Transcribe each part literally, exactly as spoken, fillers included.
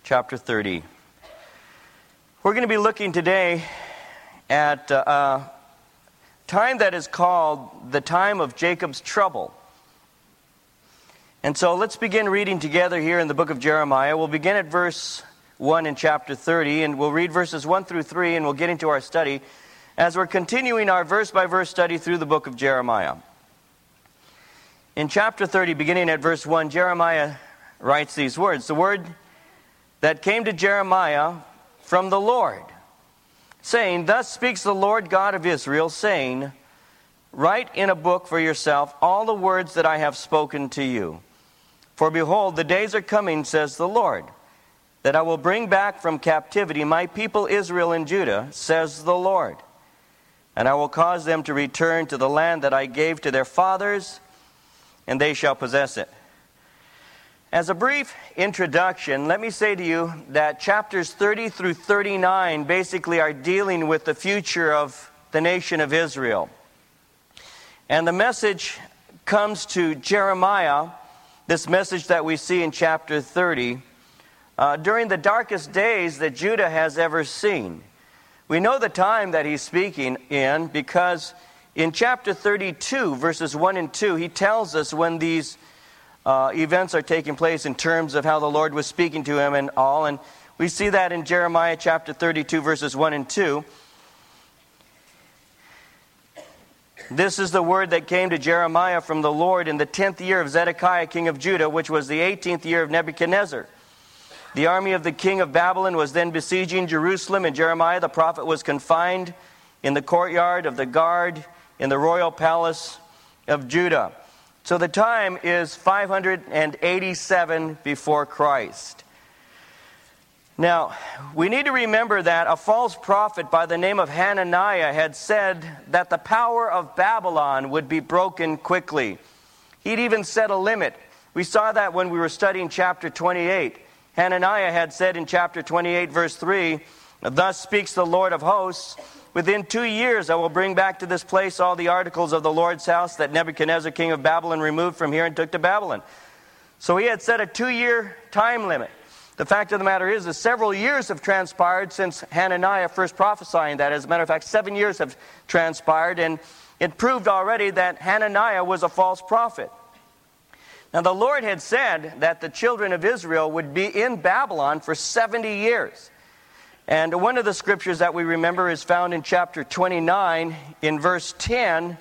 chapter thirty. We're going to be looking today at uh, a time that is called the time of Jacob's trouble. And so let's begin reading together here in the book of Jeremiah. We'll begin at verse one in chapter thirty, and we'll read verses one through three, and we'll get into our study as we're continuing our verse-by-verse study through the book of Jeremiah. In chapter thirty, beginning at verse one, Jeremiah writes these words: "The word that came to Jeremiah from the Lord, saying, Thus speaks the Lord God of Israel, saying, Write in a book for yourself all the words that I have spoken to you. For behold, the days are coming, says the Lord, that I will bring back from captivity my people Israel and Judah, says the Lord. And I will cause them to return to the land that I gave to their fathers, and they shall possess it." As a brief introduction, let me say to you that chapters thirty through thirty-nine basically are dealing with the future of the nation of Israel. And the message comes to Jeremiah, this message that we see in chapter thirty, uh, during the darkest days that Judah has ever seen. We know the time that he's speaking in because in chapter thirty-two, verses one and two, he tells us when these uh, events are taking place in terms of how the Lord was speaking to him and all. And we see that in Jeremiah chapter thirty-two, verses one and two. "This is the word that came to Jeremiah from the Lord in the tenth year of Zedekiah king of Judah, which was the eighteenth year of Nebuchadnezzar. The army of the king of Babylon was then besieging Jerusalem, and Jeremiah the prophet was confined in the courtyard of the guard in the royal palace of Judah." So the time is five hundred eighty-seven before Christ. Now, we need to remember that a false prophet by the name of Hananiah had said that the power of Babylon would be broken quickly. He'd even set a limit. We saw that when we were studying chapter twenty-eight. Hananiah had said in chapter twenty-eight, verse three, "Thus speaks the Lord of hosts, within two years I will bring back to this place all the articles of the Lord's house that Nebuchadnezzar king of Babylon removed from here and took to Babylon." So he had set a two-year time limit. The fact of the matter is that several years have transpired since Hananiah first prophesying that. As a matter of fact, seven years have transpired, and it proved already that Hananiah was a false prophet. Now, the Lord had said that the children of Israel would be in Babylon for seventy years. And one of the scriptures that we remember is found in chapter twenty-nine, in verse ten,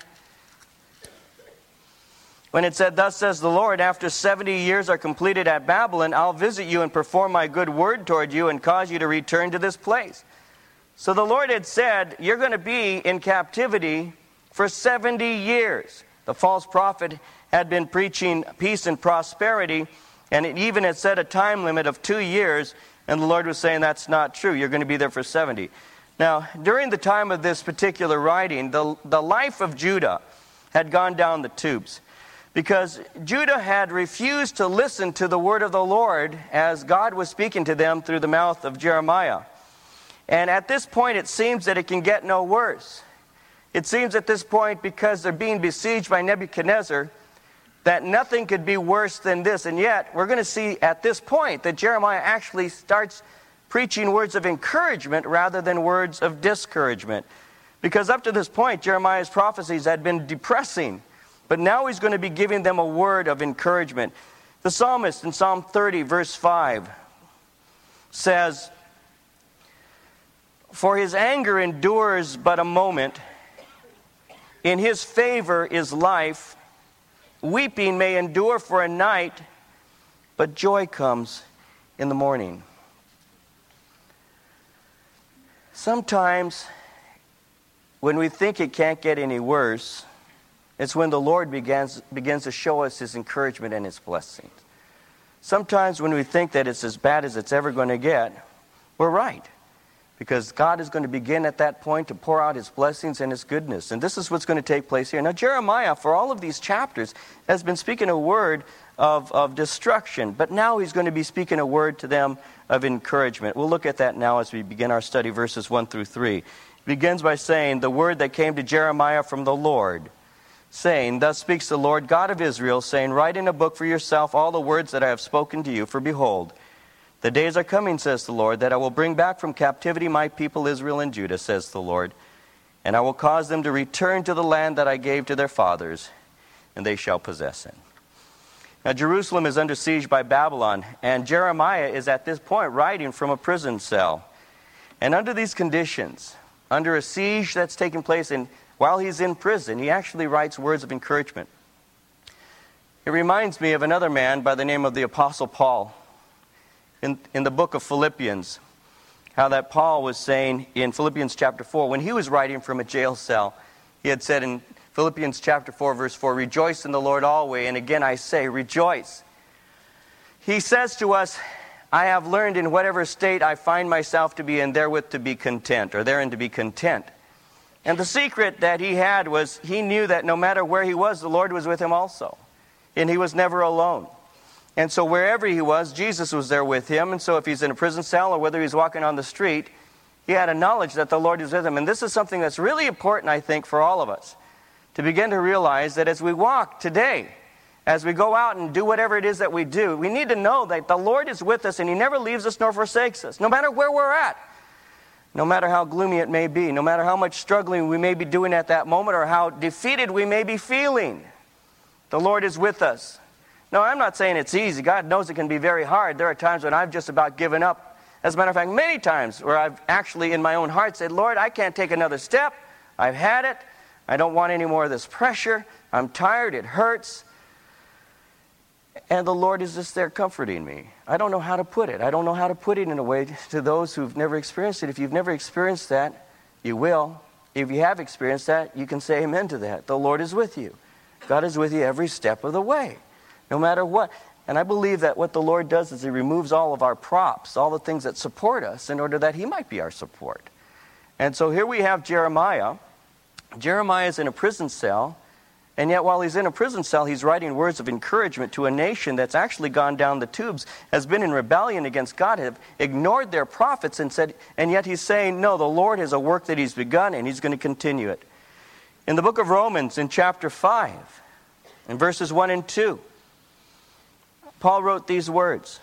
when it said, "Thus says the Lord, after seventy years are completed at Babylon, I'll visit you and perform my good word toward you and cause you to return to this place." So the Lord had said, you're going to be in captivity for seventy years. The false prophet had been preaching peace and prosperity, and it even had set a time limit of two years, and the Lord was saying that's not true. You're going to be there for seventy. Now, during the time of this particular writing, the, the life of Judah had gone down the tubes, because Judah had refused to listen to the word of the Lord as God was speaking to them through the mouth of Jeremiah. And at this point, it seems that it can get no worse. It seems at this point, because they're being besieged by Nebuchadnezzar, that nothing could be worse than this. And yet, we're going to see at this point that Jeremiah actually starts preaching words of encouragement rather than words of discouragement. Because up to this point, Jeremiah's prophecies had been depressing. But now he's going to be giving them a word of encouragement. The psalmist in Psalm thirty, verse five, says, "For his anger endures but a moment. In his favor is life. Weeping may endure for a night, but joy comes in the morning." Sometimes, when we think it can't get any worse, it's when the Lord begins, begins to show us His encouragement and His blessings. Sometimes when we think that it's as bad as it's ever going to get, we're right. Because God is going to begin at that point to pour out His blessings and His goodness. And this is what's going to take place here. Now, Jeremiah, for all of these chapters, has been speaking a word of, of destruction. But now he's going to be speaking a word to them of encouragement. We'll look at that now as we begin our study, verses one through three. He begins by saying, "The word that came to Jeremiah from the Lord, saying, Thus speaks the Lord God of Israel, saying, Write in a book for yourself all the words that I have spoken to you. For behold, The days are coming, says the Lord, that I will bring back from captivity my people Israel and Judah, says the Lord, and I will cause them to return to the land that I gave to their fathers, and they shall possess it. Now, Jerusalem is under siege by Babylon, and Jeremiah is at this point writing from a prison cell. And under these conditions, under a siege that's taking place, and while he's in prison, he actually writes words of encouragement. It reminds me of another man by the name of the Apostle Paul. In, in the book of Philippians, how that Paul was saying in Philippians chapter four, when he was writing from a jail cell, he had said in Philippians chapter four, verse four, rejoice in the Lord always, and again I say, rejoice. He says to us, I have learned in whatever state I find myself to be in, therewith to be content, or therein to be content. And the secret that he had was he knew that no matter where he was, the Lord was with him also. And he was never alone. And so wherever he was, Jesus was there with him. And so if he's in a prison cell or whether he's walking on the street, he had a knowledge that the Lord is with him. And this is something that's really important, I think, for all of us, to begin to realize that as we walk today, as we go out and do whatever it is that we do, we need to know that the Lord is with us and He never leaves us nor forsakes us, no matter where we're at, no matter how gloomy it may be, no matter how much struggling we may be doing at that moment or how defeated we may be feeling. The Lord is with us. No, I'm not saying it's easy. God knows it can be very hard. There are times when I've just about given up. As a matter of fact, many times where I've actually in my own heart said, Lord, I can't take another step. I've had it. I don't want any more of this pressure. I'm tired. It hurts. And the Lord is just there comforting me. I don't know how to put it. I don't know how to put it in a way to those who've never experienced it. If you've never experienced that, you will. If you have experienced that, you can say amen to that. The Lord is with you. God is with you every step of the way. No matter what. And I believe that what the Lord does is He removes all of our props, all the things that support us, in order that He might be our support. And so here we have Jeremiah. Jeremiah is in a prison cell, and yet while he's in a prison cell, he's writing words of encouragement to a nation that's actually gone down the tubes, has been in rebellion against God, have ignored their prophets, and said, and yet he's saying, no, the Lord has a work that He's begun, and He's going to continue it. In the book of Romans, in chapter five, in verses one and two, Paul wrote these words.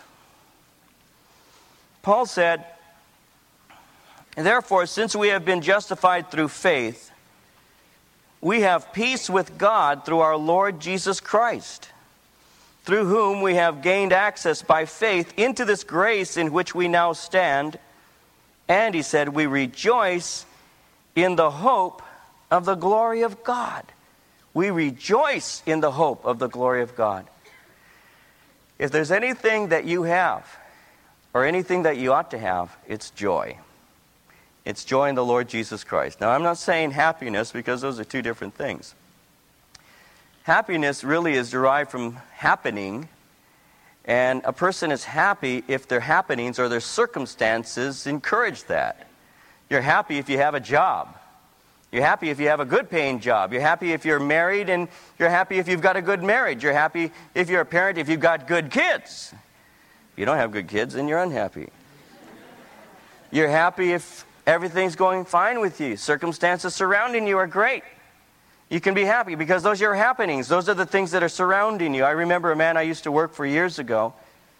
Paul said, therefore, since we have been justified through faith, we have peace with God through our Lord Jesus Christ, through whom we have gained access by faith into this grace in which we now stand. And he said, we rejoice in the hope of the glory of God. We rejoice in the hope of the glory of God. If there's anything that you have, or anything that you ought to have, it's joy. It's joy in the Lord Jesus Christ. Now, I'm not saying happiness, because those are two different things. Happiness really is derived from happening, and a person is happy if their happenings or their circumstances encourage that. You're happy if you have a job. You're happy if you have a good paying job. You're happy if you're married, and you're happy if you've got a good marriage. You're happy if you're a parent, if you've got good kids. If you don't have good kids, then you're unhappy. You're happy if everything's going fine with you. Circumstances surrounding you are great. You can be happy because those are your happenings. Those are the things that are surrounding you. I remember a man I used to work for years ago,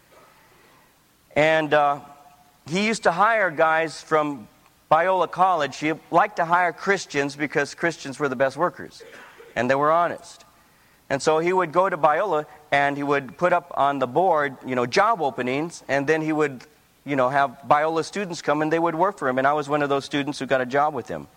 and uh, he used to hire guys from Biola College. He liked to hire Christians because Christians were the best workers, and they were honest. And so he would go to Biola, and he would put up on the board, you know, job openings, and then he would, you know, have Biola students come, and they would work for him. And I was one of those students who got a job with him.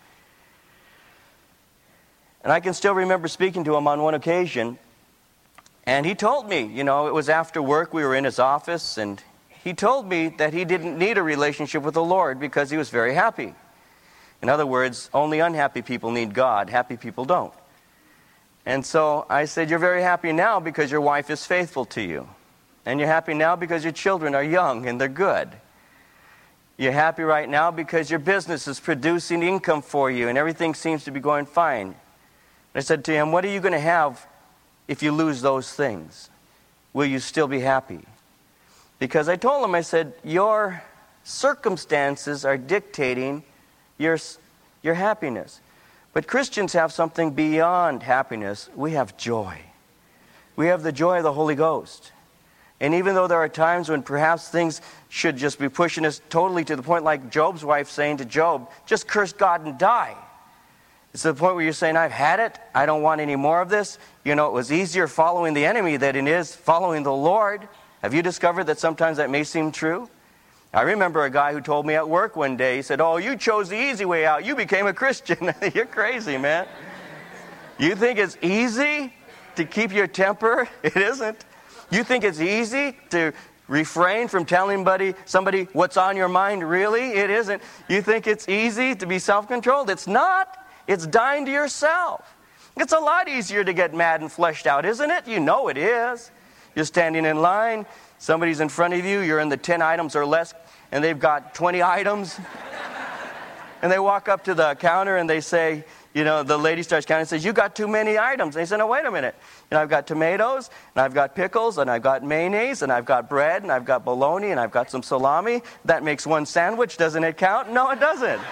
And I can still remember speaking to him on one occasion, and he told me, you know, it was after work, we were in his office, and he told me that he didn't need a relationship with the Lord because he was very happy. In other words, only unhappy people need God. Happy people don't. And so I said, you're very happy now because your wife is faithful to you. And you're happy now because your children are young and they're good. You're happy right now because your business is producing income for you and everything seems to be going fine. And I said to him, what are you going to have if you lose those things? Will you still be happy? Because I told him, I said, your circumstances are dictating your, your happiness. But Christians have something beyond happiness. We have joy. We have the joy of the Holy Ghost. And even though there are times when perhaps things should just be pushing us totally to the point, like Job's wife saying to Job, just curse God and die. It's to the point where you're saying, I've had it. I don't want any more of this. You know, it was easier following the enemy than it is following the Lord. Have you discovered that sometimes that may seem true? I remember a guy who told me at work one day, he said, oh, you chose the easy way out. You became a Christian. You're crazy, man. You think it's easy to keep your temper? It isn't. You think it's easy to refrain from telling somebody, somebody what's on your mind? Really? It isn't. You think it's easy to be self-controlled? It's not. It's dying to yourself. It's a lot easier to get mad and fleshed out, isn't it? You know it is. You're standing in line. Somebody's in front of you. You're in the ten items or less, and they've got twenty items. And they walk up to the counter and they say, you know, the lady starts counting and says, you got too many items. And they say, no, wait a minute. You know, I've got tomatoes, and I've got pickles, and I've got mayonnaise, and I've got bread, and I've got bologna, and I've got some salami. That makes one sandwich. Doesn't it count? No, it doesn't.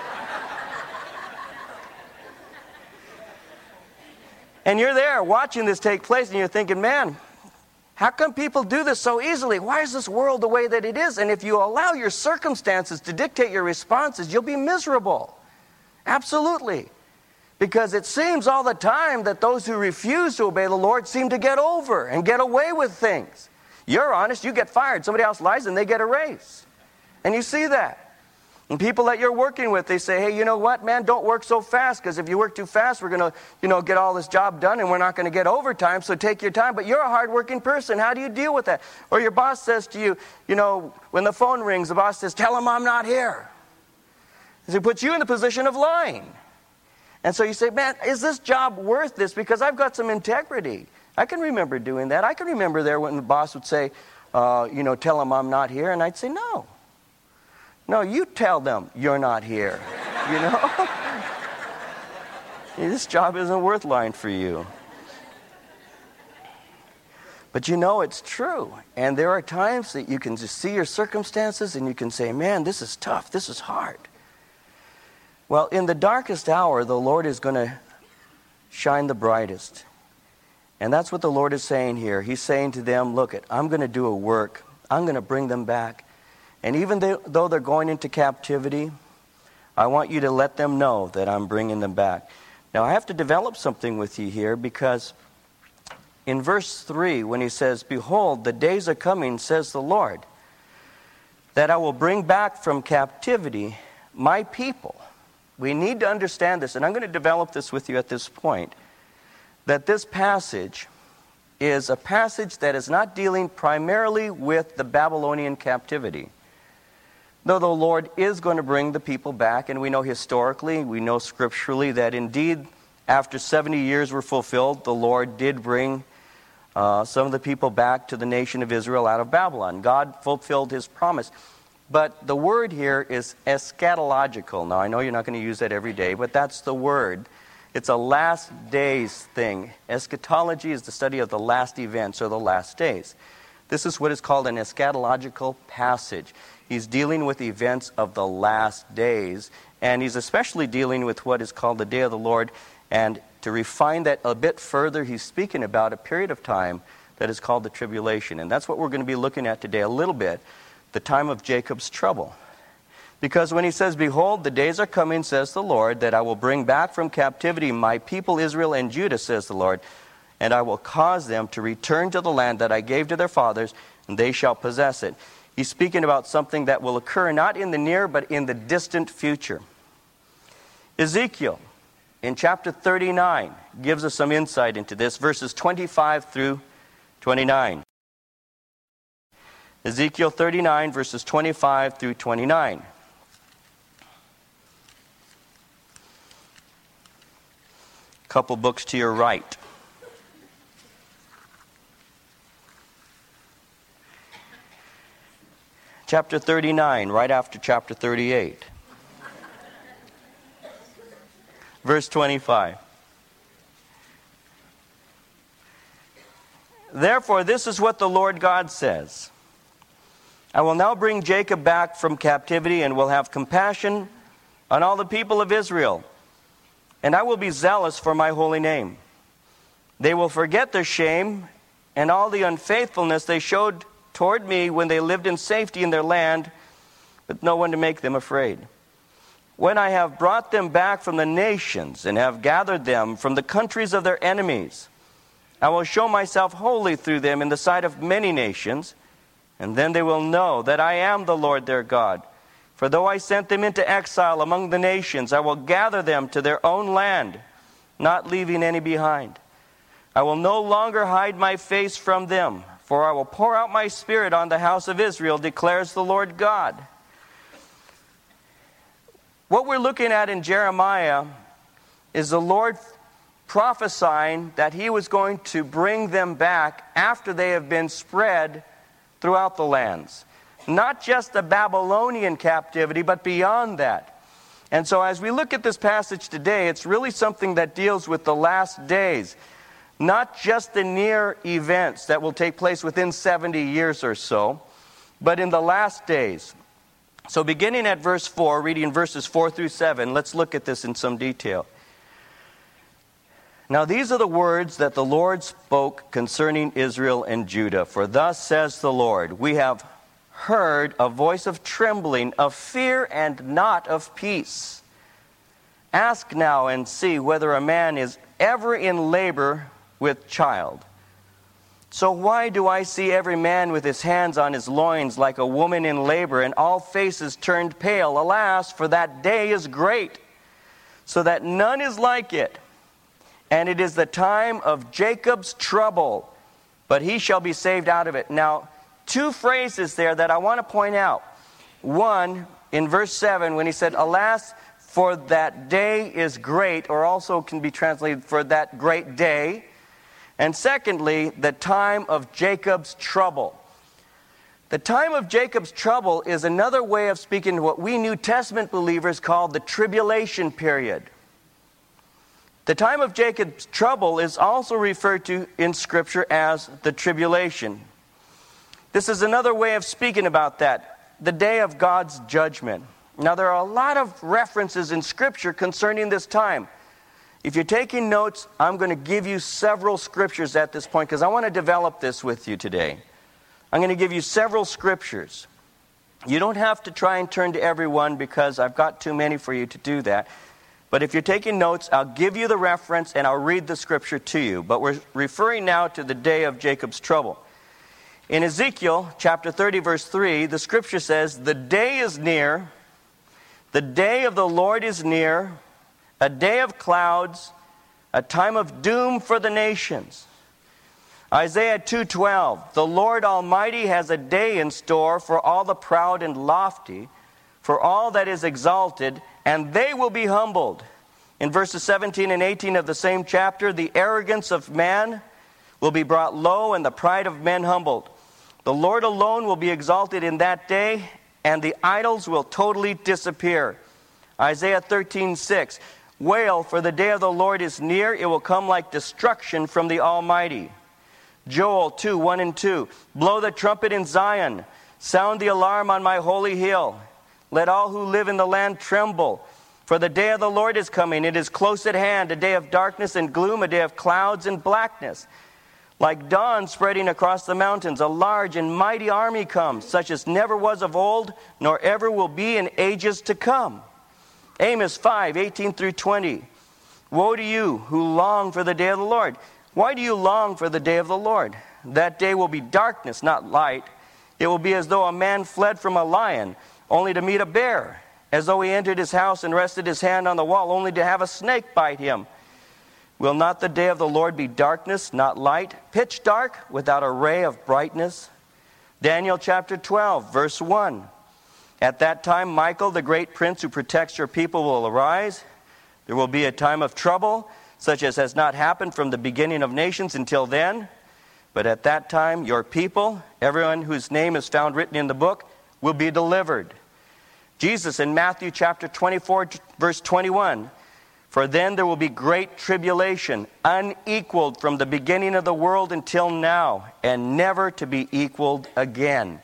And you're there watching this take place, and you're thinking, man, how come people do this so easily? Why is this world the way that it is? And if you allow your circumstances to dictate your responses, you'll be miserable. Absolutely. Because it seems all the time that those who refuse to obey the Lord seem to get over and get away with things. You're honest, you get fired. Somebody else lies and they get a raise. And you see that. And people that you're working with, they say, hey, you know what, man, don't work so fast, because if you work too fast, we're going to, you know, get all this job done and we're not going to get overtime, so take your time. But you're a hardworking person. How do you deal with that? Or your boss says to you, you know, when the phone rings, the boss says, tell him I'm not here. So he puts you in the position of lying. And so you say, man, is this job worth this? Because I've got some integrity. I can remember doing that. I can remember there when the boss would say, uh, you know, tell him I'm not here. And I'd say, no. No, you tell them you're not here, you know? This job isn't worth lying for you. But you know it's true. And there are times that you can just see your circumstances and you can say, man, this is tough, this is hard. Well, in the darkest hour, the Lord is going to shine the brightest. And that's what the Lord is saying here. He's saying to them, look, I'm going to do a work. I'm going to bring them back. And even though they're going into captivity, I want you to let them know that I'm bringing them back. Now, I have to develop something with you here, because in verse three, when he says, behold, the days are coming, says the Lord, that I will bring back from captivity my people. We need to understand this, and I'm going to develop this with you at this point, that this passage is a passage that is not dealing primarily with the Babylonian captivity. Though the Lord is going to bring the people back, and we know historically, we know scripturally that indeed after seventy years were fulfilled, the Lord did bring uh, some of the people back to the nation of Israel out of Babylon. God fulfilled his promise. But the word here is eschatological. Now, I know you're not going to use that every day, but that's the word. It's a last days thing. Eschatology is the study of the last events or the last days. This is what is called an eschatological passage. He's dealing with events of the last days, and he's especially dealing with what is called the day of the Lord. And to refine that a bit further, he's speaking about a period of time that is called the tribulation. And that's what we're going to be looking at today a little bit, the time of Jacob's trouble. Because when he says, behold, the days are coming, says the Lord, that I will bring back from captivity my people Israel and Judah, says the Lord, and I will cause them to return to the land that I gave to their fathers, and they shall possess it. He's speaking about something that will occur not in the near, but in the distant future. Ezekiel, in chapter thirty-nine, gives us some insight into this, verses twenty-five through twenty-nine. Ezekiel thirty-nine, verses twenty-five through twenty-nine. A couple books to your right. Chapter thirty-nine, right after chapter thirty-eight. Verse twenty-five. Therefore, this is what the Lord God says. I will now bring Jacob back from captivity and will have compassion on all the people of Israel. And I will be zealous for my holy name. They will forget their shame and all the unfaithfulness they showed toward me when they lived in safety in their land, with no one to make them afraid. When I have brought them back from the nations and have gathered them from the countries of their enemies, I will show myself holy through them in the sight of many nations, and then they will know that I am the Lord their God. For though I sent them into exile among the nations, I will gather them to their own land, not leaving any behind. I will no longer hide my face from them, for I will pour out my Spirit on the house of Israel, declares the Lord God. What we're looking at in Jeremiah is the Lord prophesying that He was going to bring them back after they have been spread throughout the lands. Not just the Babylonian captivity, but beyond that. And so as we look at this passage today, it's really something that deals with the last days. Not just the near events that will take place within seventy years or so, but in the last days. So beginning at verse four, reading verses four through seven, let's look at this in some detail. Now these are the words that the Lord spoke concerning Israel and Judah. For thus says the Lord, we have heard a voice of trembling, of fear and not of peace. Ask now and see whether a man is ever in labor with child. So why do I see every man with his hands on his loins like a woman in labor, and all faces turned pale? Alas, for that day is great, so that none is like it. And it is the time of Jacob's trouble, but he shall be saved out of it. Now, two phrases there that I want to point out. One, in verse seven, when he said, alas, for that day is great, or also can be translated, for that great day. And secondly, the time of Jacob's trouble. The time of Jacob's trouble is another way of speaking to what we New Testament believers call the tribulation period. The time of Jacob's trouble is also referred to in Scripture as the tribulation. This is another way of speaking about that, the day of God's judgment. Now, there are a lot of references in Scripture concerning this time. If you're taking notes, I'm going to give you several scriptures at this point because I want to develop this with you today. I'm going to give you several scriptures. You don't have to try and turn to every one because I've got too many for you to do that. But if you're taking notes, I'll give you the reference and I'll read the scripture to you. But we're referring now to the day of Jacob's trouble. In Ezekiel chapter thirty, verse three, the scripture says, the day is near, the day of the Lord is near, a day of clouds, a time of doom for the nations. Isaiah two twelve, the Lord Almighty has a day in store for all the proud and lofty, for all that is exalted, and they will be humbled. In verses seventeen and eighteen of the same chapter, the arrogance of man will be brought low and the pride of men humbled. The Lord alone will be exalted in that day, and the idols will totally disappear. Isaiah thirteen six, wail, for the day of the Lord is near. It will come like destruction from the Almighty. Joel two one and two, blow the trumpet in Zion. Sound the alarm on my holy hill. Let all who live in the land tremble. For the day of the Lord is coming. It is close at hand, a day of darkness and gloom, a day of clouds and blackness. Like dawn spreading across the mountains, a large and mighty army comes, such as never was of old, nor ever will be in ages to come. Amos five eighteen through twenty. Woe to you who long for the day of the Lord. Why do you long for the day of the Lord? That day will be darkness, not light. It will be as though a man fled from a lion, only to meet a bear. As though he entered his house and rested his hand on the wall, only to have a snake bite him. Will not the day of the Lord be darkness, not light? Pitch dark, without a ray of brightness? Daniel chapter twelve, verse one. At that time, Michael, the great prince who protects your people, will arise. There will be a time of trouble, such as has not happened from the beginning of nations until then. But at that time, your people, everyone whose name is found written in the book, will be delivered. Jesus in Matthew chapter twenty-four, verse twenty-one. For then there will be great tribulation, unequaled from the beginning of the world until now, and never to be equaled again.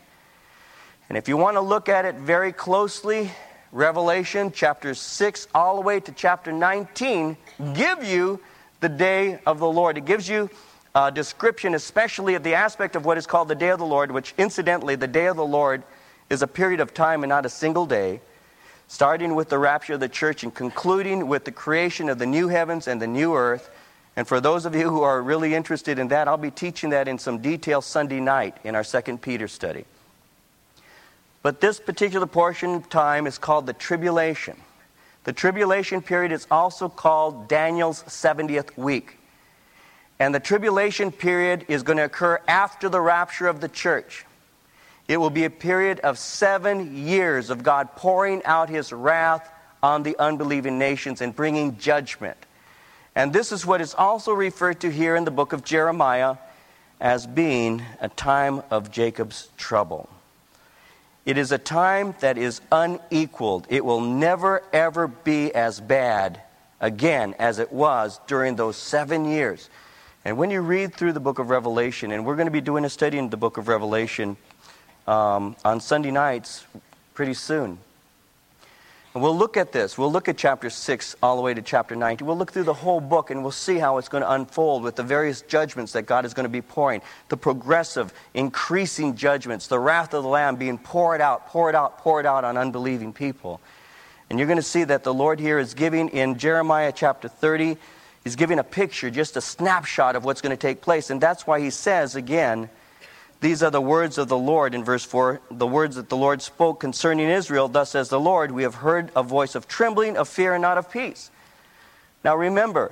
And if you want to look at it very closely, Revelation chapter six all the way to chapter nineteen give you the day of the Lord. It gives you uh, description, especially of the aspect of what is called the day of the Lord, which incidentally, the day of the Lord is a period of time and not a single day, starting with the rapture of the church and concluding with the creation of the new heavens and the new earth. And for those of you who are really interested in that, I'll be teaching that in some detail Sunday night in our Second Peter study. But this particular portion of time is called the tribulation. The tribulation period is also called Daniel's seventieth week. And the tribulation period is going to occur after the rapture of the church. It will be a period of seven years of God pouring out His wrath on the unbelieving nations and bringing judgment. And this is what is also referred to here in the book of Jeremiah as being a time of Jacob's trouble. It is a time that is unequaled. It will never, ever be as bad again as it was during those seven years. And when you read through the book of Revelation, and we're going to be doing a study in the book of Revelation um, on Sunday nights pretty soon. And we'll look at this. We'll look at chapter six all the way to chapter nineteen. We'll look through the whole book and we'll see how it's going to unfold with the various judgments that God is going to be pouring. The progressive, increasing judgments. The wrath of the Lamb being poured out, poured out, poured out on unbelieving people. And you're going to see that the Lord here is giving in Jeremiah chapter thirty, He's giving a picture, just a snapshot of what's going to take place. And that's why He says again, these are the words of the Lord in verse four, the words that the Lord spoke concerning Israel. Thus says the Lord, we have heard a voice of trembling, of fear, and not of peace. Now remember,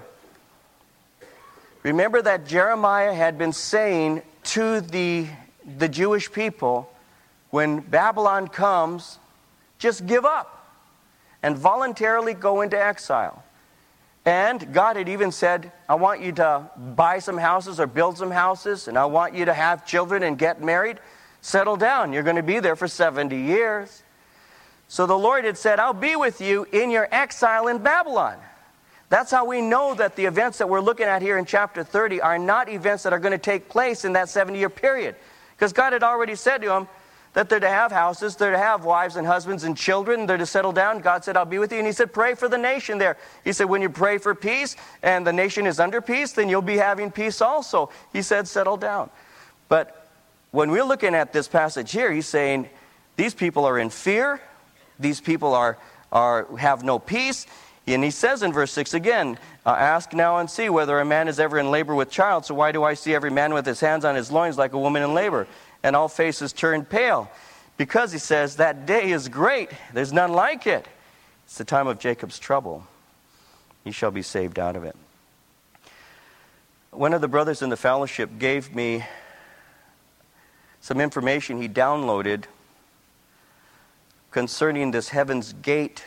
remember that Jeremiah had been saying to the, the Jewish people, when Babylon comes, just give up and voluntarily go into exile. And God had even said, I want you to buy some houses or build some houses, and I want you to have children and get married. Settle down. You're going to be there for seventy years. So the Lord had said, I'll be with you in your exile in Babylon. That's how we know that the events that we're looking at here in chapter thirty are not events that are going to take place in that seventy-year period. Because God had already said to him that they're to have houses, they're to have wives and husbands and children, they're to settle down. God said, I'll be with you. And He said, pray for the nation there. He said, when you pray for peace and the nation is under peace, then you'll be having peace also. He said, settle down. But when we're looking at this passage here, He's saying, these people are in fear. These people are, are have no peace. And He says in verse six again, uh, ask now and see whether a man is ever in labor with child. So why do I see every man with his hands on his loins like a woman in labor? And all faces turned pale. Because He says, that day is great. There's none like it. It's the time of Jacob's trouble. He shall be saved out of it. One of the brothers in the fellowship gave me some information he downloaded concerning this Heaven's Gate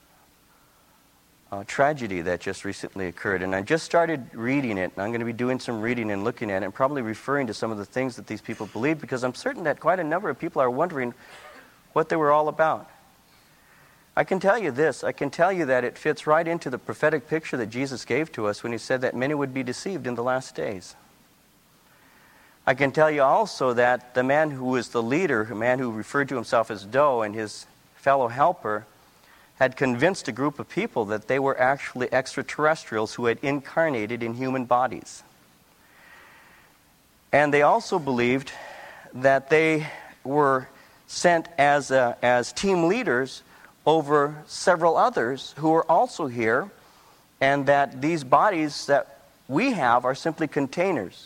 Uh, tragedy that just recently occurred. And I just started reading it, and I'm going to be doing some reading and looking at it, and probably referring to some of the things that these people believe, because I'm certain that quite a number of people are wondering what they were all about. I can tell you this, I can tell you that it fits right into the prophetic picture that Jesus gave to us when He said that many would be deceived in the last days. I can tell you also that the man who was the leader, a man who referred to himself as Doe, and his fellow helper, had convinced a group of people that they were actually extraterrestrials who had incarnated in human bodies. And they also believed that they were sent as, a, as team leaders over several others who were also here, and that these bodies that we have are simply containers.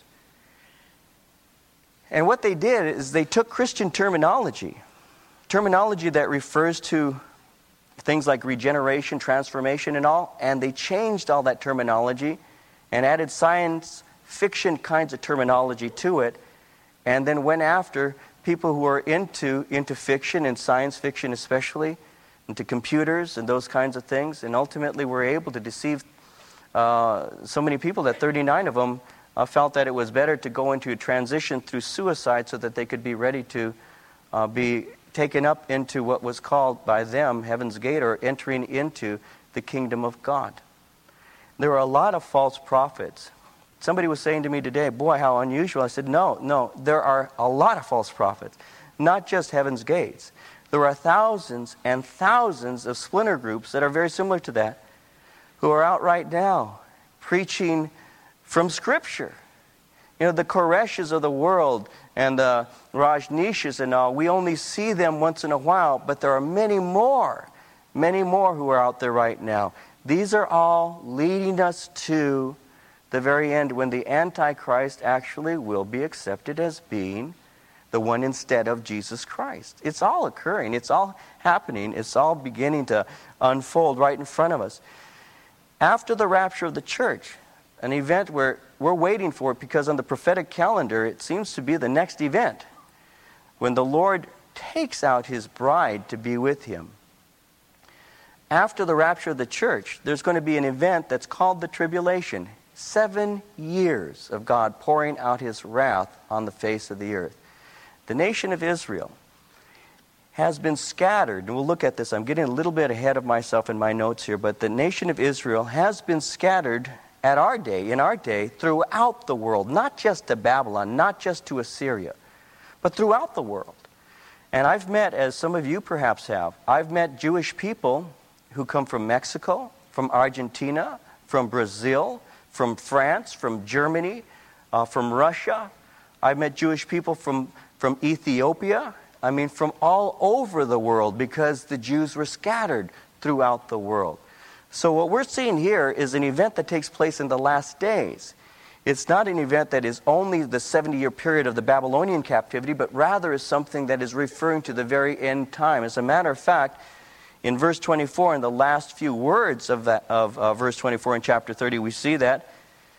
And what they did is they took Christian terminology, terminology that refers to things like regeneration, transformation, and all, and they changed all that terminology and added science fiction kinds of terminology to it, and then went after people who are into into fiction and science fiction especially, into computers and those kinds of things, and ultimately were able to deceive uh, so many people that thirty-nine of them uh, felt that it was better to go into a transition through suicide so that they could be ready to uh, be taken up into what was called by them Heaven's Gate, or entering into the kingdom of God. There were a lot of false prophets. Somebody was saying to me today, boy, how unusual. I said, no, no, there are a lot of false prophets, not just Heaven's Gates. There are thousands and thousands of splinter groups that are very similar to that, who are out right now preaching from Scripture, You know, the Koreshes of the world and the Rajneeshs and all, we only see them once in a while, but there are many more, many more who are out there right now. These are all leading us to the very end when the Antichrist actually will be accepted as being the one instead of Jesus Christ. It's all occurring. It's all happening. It's all beginning to unfold right in front of us. After the rapture of the church, an event where we're waiting for it because on the prophetic calendar it seems to be the next event when the Lord takes out His bride to be with Him. After the rapture of the church, there's going to be an event that's called the tribulation. Seven years of God pouring out His wrath on the face of the earth. The nation of Israel has been scattered, and we'll look at this. I'm getting a little bit ahead of myself in my notes here, but the nation of Israel has been scattered at our day, in our day, throughout the world, not just to Babylon, not just to Assyria, but throughout the world. And I've met, as some of you perhaps have, I've met Jewish people who come from Mexico, from Argentina, from Brazil, from France, from Germany, uh, from Russia. I've met Jewish people from, from Ethiopia. I mean, from all over the world, because the Jews were scattered throughout the world. So what we're seeing here is an event that takes place in the last days. It's not an event that is only the seventy-year period of the Babylonian captivity, but rather is something that is referring to the very end time. As a matter of fact, in verse twenty-four, in the last few words of, that, of uh, verse twenty-four in chapter thirty, we see that.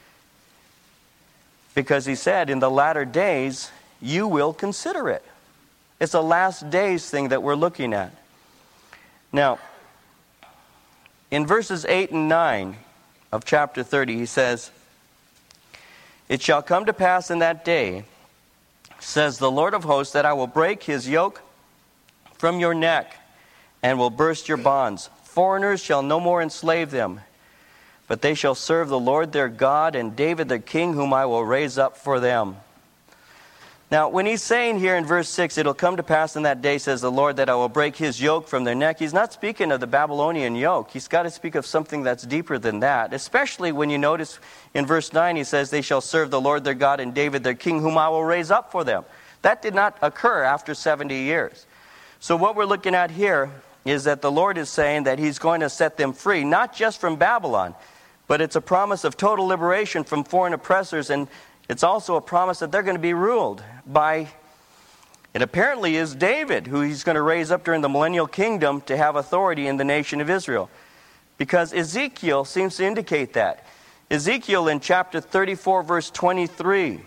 Because He said, in the latter days, you will consider it. It's a last days thing that we're looking at. Now, in verses eight and nine of chapter thirty, He says, it shall come to pass in that day, says the Lord of hosts, that I will break His yoke from your neck and will burst your bonds. Foreigners shall no more enslave them, but they shall serve the Lord their God and David their king, whom I will raise up for them. Now, when He's saying here in verse six, it'll come to pass in that day, says the Lord, that I will break His yoke from their neck. He's not speaking of the Babylonian yoke. He's got to speak of something that's deeper than that. Especially when you notice in verse nine, He says, they shall serve the Lord their God and David their king, whom I will raise up for them. That did not occur after seventy years. So what we're looking at here is that the Lord is saying that He's going to set them free, not just from Babylon, but it's a promise of total liberation from foreign oppressors, and it's also a promise that they're going to be ruled by, it apparently is David, who He's going to raise up during the millennial kingdom to have authority in the nation of Israel. Because Ezekiel seems to indicate that. Ezekiel in chapter thirty-four, verse twenty-three.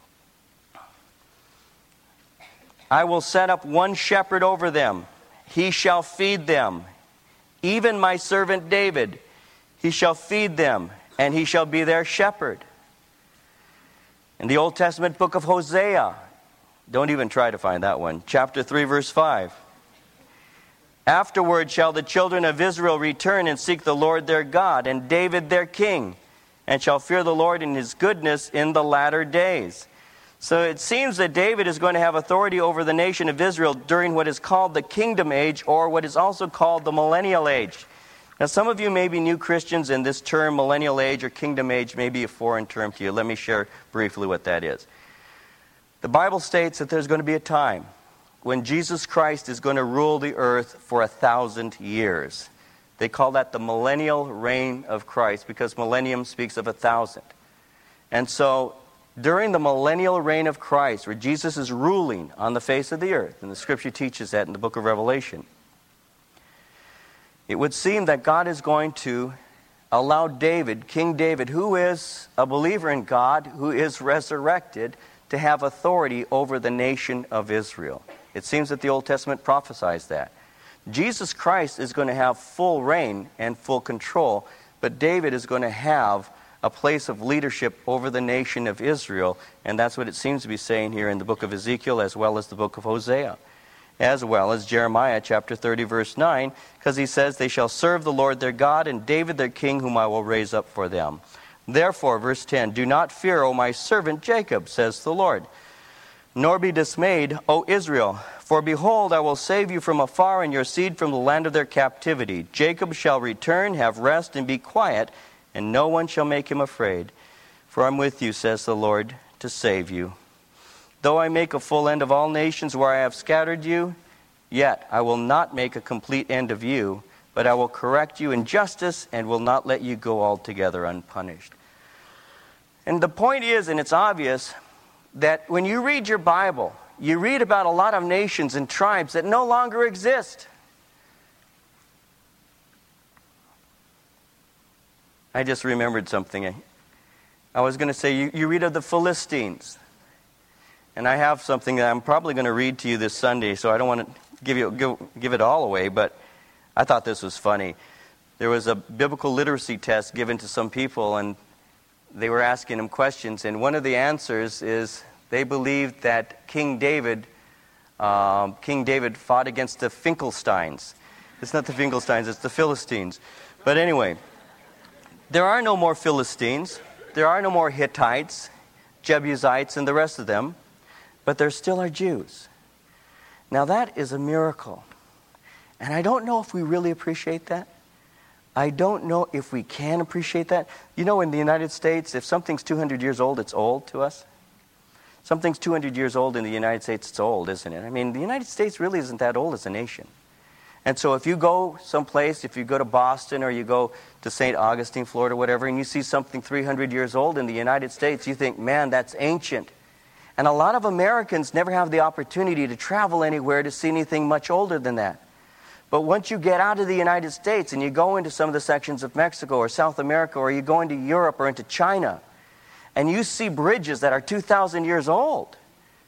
I will set up one shepherd over them. He shall feed them. Even my servant David. He shall feed them, and he shall be their shepherd. In the Old Testament book of Hosea, don't even try to find that one, chapter three, verse five. Afterward shall the children of Israel return and seek the Lord their God, and David their king, and shall fear the Lord in His goodness in the latter days. So it seems that David is going to have authority over the nation of Israel during what is called the kingdom age, or what is also called the millennial age. Now, some of you may be new Christians, and this term, millennial age or kingdom age, may be a foreign term to you. Let me share briefly what that is. The Bible states that there's going to be a time when Jesus Christ is going to rule the earth for a thousand years. They call that the millennial reign of Christ, because millennium speaks of a thousand. And so, during the millennial reign of Christ, where Jesus is ruling on the face of the earth, and the Scripture teaches that in the book of Revelation, it would seem that God is going to allow David, King David, who is a believer in God, who is resurrected, to have authority over the nation of Israel. It seems that the Old Testament prophesies that. Jesus Christ is going to have full reign and full control, but David is going to have a place of leadership over the nation of Israel, and that's what it seems to be saying here in the book of Ezekiel as well as the book of Hosea, as well as Jeremiah chapter thirty, verse nine, because he says, they shall serve the Lord their God and David their king, whom I will raise up for them. Therefore, verse ten, do not fear, O my servant Jacob, says the Lord, nor be dismayed, O Israel. For behold, I will save you from afar, and your seed from the land of their captivity. Jacob shall return, have rest, and be quiet, and no one shall make him afraid. For I am with you, says the Lord, to save you. Though I make a full end of all nations where I have scattered you, yet I will not make a complete end of you, but I will correct you in justice and will not let you go altogether unpunished. And the point is, and it's obvious, that when you read your Bible, you read about a lot of nations and tribes that no longer exist. I just remembered something. I was going to say, you, you read of the Philistines. And I have something that I'm probably going to read to you this Sunday, so I don't want to give you give, give it all away, but I thought this was funny. There was a biblical literacy test given to some people, and they were asking them questions, and one of the answers is they believed that King David, um, King David fought against the Finkelsteins. It's not the Finkelsteins, it's the Philistines. But anyway, there are no more Philistines. There are no more Hittites, Jebusites, and the rest of them. But there still are Jews. Now that is a miracle. And I don't know if we really appreciate that. I don't know if we can appreciate that. You know, in the United States, if something's two hundred years old, it's old to us. Something's two hundred years old in the United States, it's old, isn't it? I mean, the United States really isn't that old as a nation. And so if you go someplace, if you go to Boston or you go to Saint Augustine, Florida, whatever, and you see something three hundred years old in the United States, you think, man, that's ancient. And a lot of Americans never have the opportunity to travel anywhere to see anything much older than that. But once you get out of the United States and you go into some of the sections of Mexico or South America, or you go into Europe or into China, and you see bridges that are two thousand years old,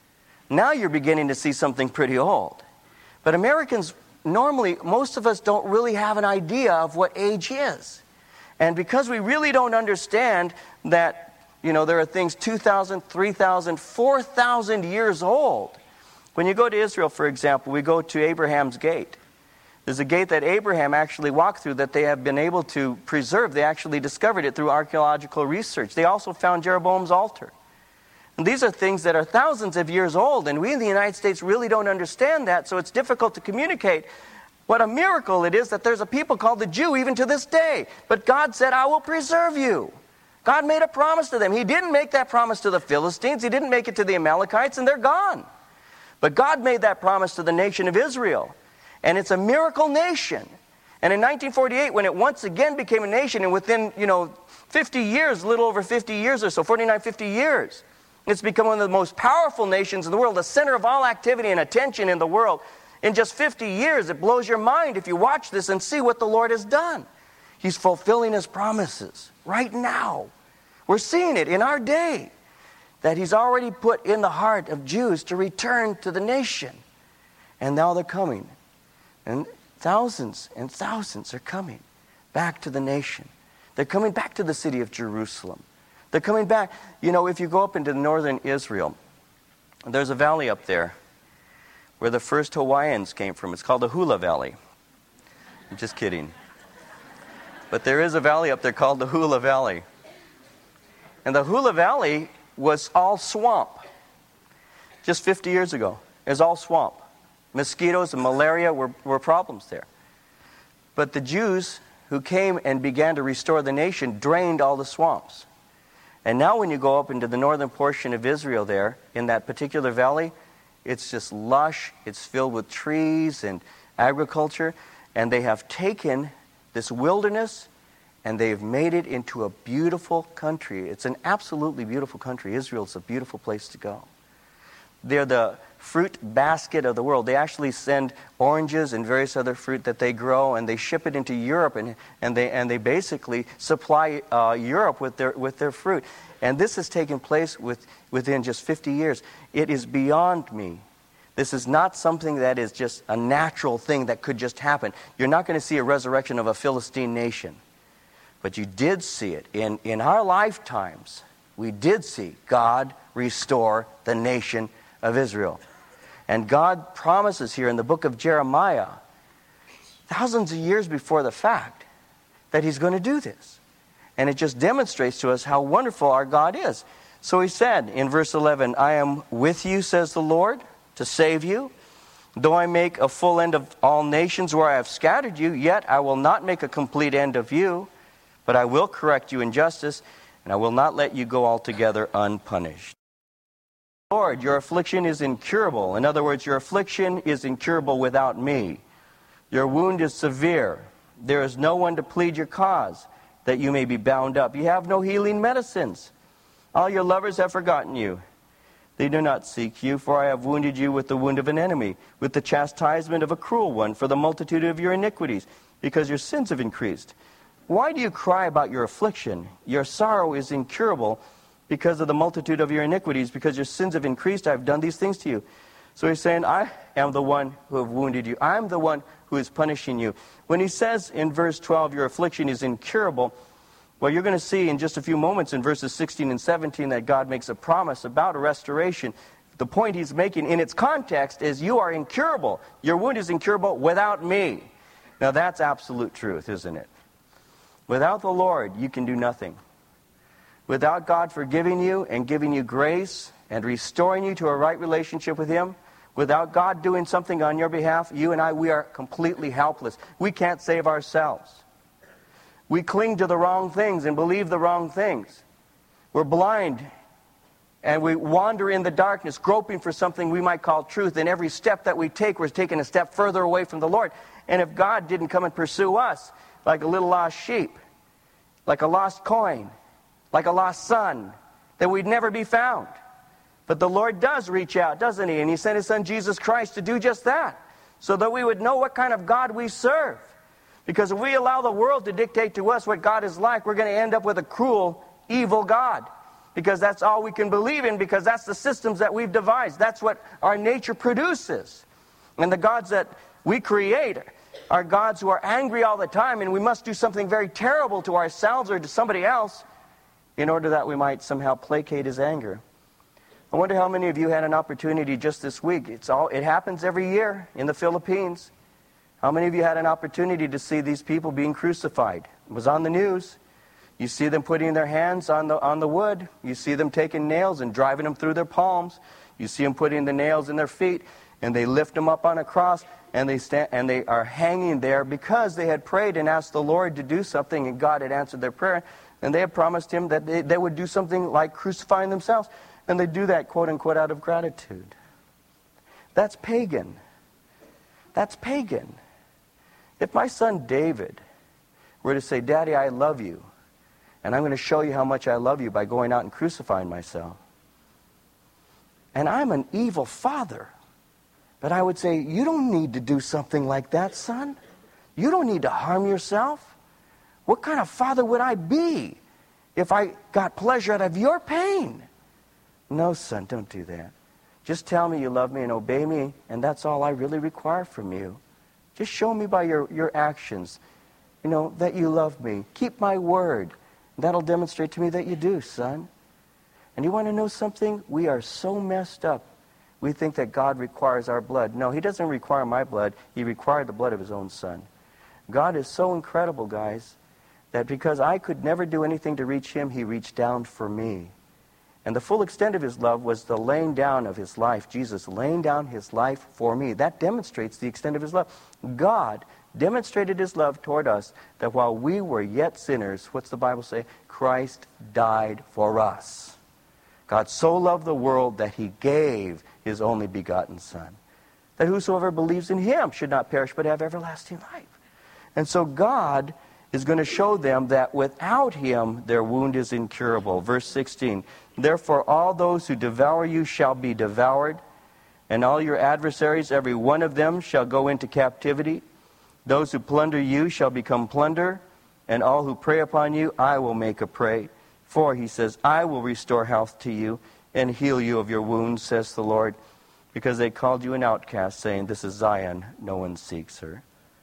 now you're beginning to see something pretty old. But Americans, normally, most of us don't really have an idea of what age is. And because we really don't understand that, you know, there are things two thousand, three thousand, four thousand years old. When you go to Israel, for example, we go to Abraham's gate. There's a gate that Abraham actually walked through that they have been able to preserve. They actually discovered it through archaeological research. They also found Jeroboam's altar. And these are things that are thousands of years old, and we in the United States really don't understand that, so it's difficult to communicate what a miracle it is that there's a people called the Jew even to this day. But God said, I will preserve you. God made a promise to them. He didn't make that promise to the Philistines. He didn't make it to the Amalekites, and they're gone. But God made that promise to the nation of Israel. And it's a miracle nation. And in nineteen forty-eight, when it once again became a nation, and within, you know, fifty years, a little over fifty years or so, forty-nine, fifty years, it's become one of the most powerful nations in the world, the center of all activity and attention in the world. In just fifty years, it blows your mind if you watch this and see what the Lord has done. He's fulfilling His promises right now. We're seeing it in our day, that He's already put in the heart of Jews to return to the nation. And now they're coming. And thousands and thousands are coming back to the nation. They're coming back to the city of Jerusalem. They're coming back. You know, if you go up into northern Israel, there's a valley up there where the first Hawaiians came from. It's called the Hula Valley. I'm just kidding. But there is a valley up there called the Hula Valley. And the Hula Valley was all swamp. Just fifty years ago, it was all swamp. Mosquitoes and malaria were, were problems there. But the Jews who came and began to restore the nation drained all the swamps. And now when you go up into the northern portion of Israel there, in that particular valley, it's just lush, it's filled with trees and agriculture, and they have taken this wilderness and they've made it into a beautiful country. It's an absolutely beautiful country. Israel's a beautiful place to go. They're the fruit basket of the world. They actually send oranges and various other fruit that they grow, and they ship it into Europe, and, and they and they basically supply uh, Europe with their with their fruit. And this has taken place with, within just fifty years. It is beyond me. This is not something that is just a natural thing that could just happen. You're not going to see a resurrection of a Philistine nation. But you did see it. In, in our lifetimes, we did see God restore the nation of Israel. And God promises here in the book of Jeremiah, thousands of years before the fact, that He's going to do this. And it just demonstrates to us how wonderful our God is. So He said in verse eleven, I am with you, says the Lord, to save you. Though I make a full end of all nations where I have scattered you, yet I will not make a complete end of you, but I will correct you in justice, and I will not let you go altogether unpunished. Lord, your affliction is incurable. In other words, your affliction is incurable without me. Your wound is severe. There is no one to plead your cause, that you may be bound up. You have no healing medicines. All your lovers have forgotten you. They do not seek you, for I have wounded you with the wound of an enemy, with the chastisement of a cruel one, for the multitude of your iniquities, because your sins have increased. Why do you cry about your affliction? Your sorrow is incurable because of the multitude of your iniquities, because your sins have increased. I have done these things to you. So he's saying, I am the one who have wounded you. I'm the one who is punishing you. When he says in verse twelve, your affliction is incurable, well, you're going to see in just a few moments in verses sixteen and seventeen that God makes a promise about a restoration. The point he's making in its context is you are incurable. Your wound is incurable without me. Now that's absolute truth, isn't it? Without the Lord, you can do nothing. Without God forgiving you and giving you grace and restoring you to a right relationship with Him, without God doing something on your behalf, you and I, we are completely helpless. We can't save ourselves. We cling to the wrong things and believe the wrong things. We're blind and we wander in the darkness, groping for something we might call truth. And every step that we take, we're taking a step further away from the Lord. And if God didn't come and pursue us like a little lost sheep, like a lost coin, like a lost son, then we'd never be found. But the Lord does reach out, doesn't He? And He sent His Son Jesus Christ to do just that, so that we would know what kind of God we serve. Because if we allow the world to dictate to us what God is like, we're going to end up with a cruel, evil God. Because that's all we can believe in, because that's the systems that we've devised. That's what our nature produces. And the gods that we create are gods who are angry all the time, and we must do something very terrible to ourselves or to somebody else in order that we might somehow placate His anger. I wonder how many of you had an opportunity just this week. It's all, it happens every year in the Philippines. How many of you had an opportunity to see these people being crucified? It was on the news. You see them putting their hands on the, on the wood. You see them taking nails and driving them through their palms. You see them putting the nails in their feet, and they lift them up on a cross, and they stand, and they are hanging there because they had prayed and asked the Lord to do something, and God had answered their prayer, and they had promised Him that they, they would do something like crucifying themselves, and they do that, quote-unquote, out of gratitude. That's pagan. That's pagan. If my son David were to say, Daddy, I love you, and I'm going to show you how much I love you by going out and crucifying myself, and I'm an evil father, but I would say, you don't need to do something like that, son. You don't need to harm yourself. What kind of father would I be if I got pleasure out of your pain? No, son, don't do that. Just tell me you love me and obey me, and that's all I really require from you. Just show me by your, your actions, you know, that you love me. Keep my word. That'll demonstrate to me that you do, son. And you want to know something? We are so messed up. We think that God requires our blood. No, He doesn't require my blood. He required the blood of His own Son. God is so incredible, guys, that because I could never do anything to reach Him, He reached down for me. And the full extent of His love was the laying down of His life. Jesus laying down His life for me. That demonstrates the extent of His love. God demonstrated His love toward us, that while we were yet sinners, what's the Bible say? Christ died for us. God so loved the world that He gave His only begotten Son, that whosoever believes in Him should not perish but have everlasting life. And so God is going to show them that without Him their wound is incurable. Verse sixteen, therefore all those who devour you shall be devoured, and all your adversaries, every one of them, shall go into captivity. Those who plunder you shall become plunder, and all who prey upon you I will make a prey. For, He says, I will restore health to you and heal you of your wounds, says the Lord, because they called you an outcast, saying, this is Zion, no one seeks her.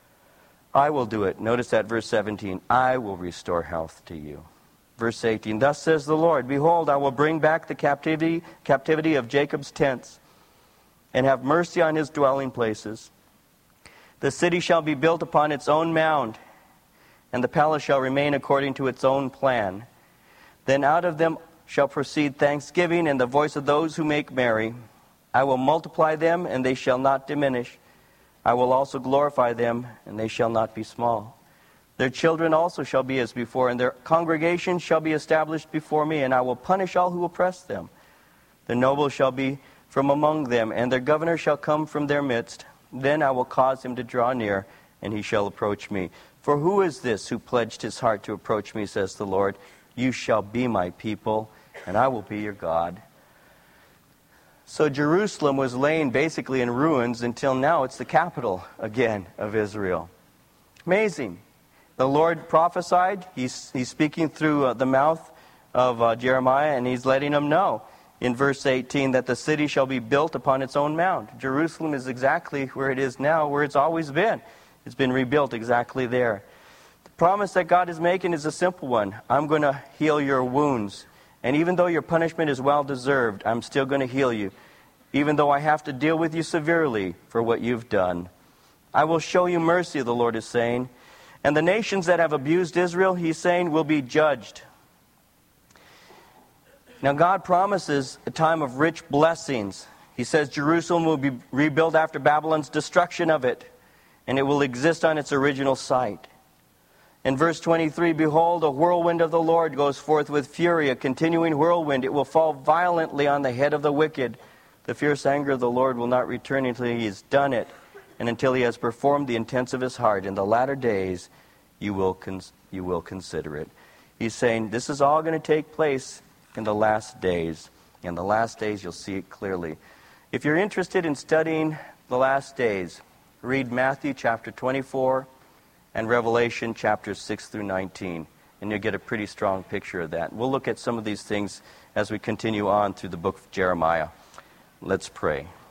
I will do it. Notice that verse seventeen, I will restore health to you. Verse eighteen, thus says the Lord, behold, I will bring back the captivity, captivity of Jacob's tents, and have mercy on his dwelling places. The city shall be built upon its own mound, and the palace shall remain according to its own plan. Then out of them shall proceed thanksgiving and the voice of those who make merry. I will multiply them, and they shall not diminish. I will also glorify them, and they shall not be small. Their children also shall be as before, and their congregation shall be established before me, and I will punish all who oppress them. The noble shall be from among them, and their governor shall come from their midst. Then I will cause him to draw near, and he shall approach me. For who is this who pledged his heart to approach me, says the Lord? You shall be my people, and I will be your God. So Jerusalem was laying basically in ruins until now it's the capital again of Israel. Amazing. The Lord prophesied. He's, he's speaking through uh, the mouth of uh, Jeremiah, and he's letting them know in verse eighteen that the city shall be built upon its own mount. Jerusalem is exactly where it is now, where it's always been. It's been rebuilt exactly there. The promise that God is making is a simple one. I'm going to heal your wounds. And even though your punishment is well deserved, I'm still going to heal you. Even though I have to deal with you severely for what you've done. I will show you mercy, the Lord is saying. And the nations that have abused Israel, he's saying, will be judged. Now God promises a time of rich blessings. He says Jerusalem will be rebuilt after Babylon's destruction of it, and it will exist on its original site. In verse twenty-three, behold, a whirlwind of the Lord goes forth with fury, a continuing whirlwind. It will fall violently on the head of the wicked. The fierce anger of the Lord will not return until he has done it, and until he has performed the intents of his heart. In the latter days, you will cons- you will consider it. He's saying this is all going to take place in the last days. In the last days, you'll see it clearly. If you're interested in studying the last days, read Matthew chapter twenty-four and Revelation chapters six through nineteen, and you'll get a pretty strong picture of that. We'll look at some of these things as we continue on through the book of Jeremiah. Let's pray.